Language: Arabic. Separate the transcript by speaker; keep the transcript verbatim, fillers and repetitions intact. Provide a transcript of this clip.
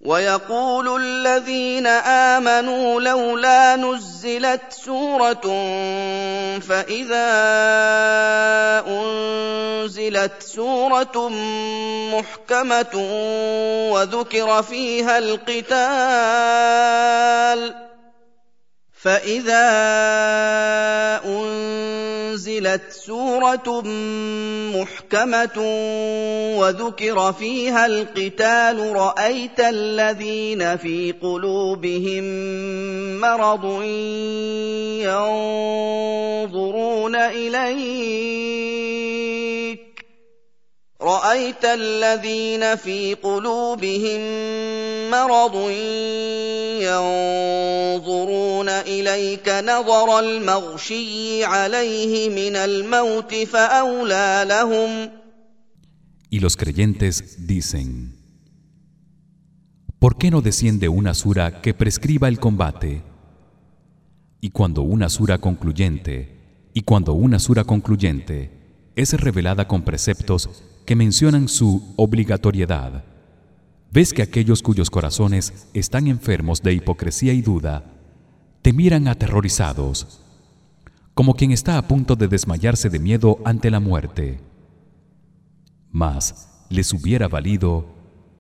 Speaker 1: ويقول الذين آمنوا لولا نزلت سورة فإذا أنزلت سورة محكمة وذكر فيها القتال فإذا أنزلت سورة محكمة وذكر فيها القتال رأيت الذين في قلوبهم مرض ينظرون إليك رأيت الذين في قلوبهم مرض ينظرون إليك نظر المغشي عليه من الموت فأولى لهم.
Speaker 2: Y los creyentes dicen: ¿Por qué no desciende una sura que prescriba el combate? Y cuando una sura concluyente, y cuando una sura concluyente es revelada con preceptos que mencionan su obligatoriedad, ves que aquellos cuyos corazones están enfermos de hipocresía y duda te miran aterrorizados, como quien está a punto de desmayarse de miedo ante la muerte. Mas les hubiera valido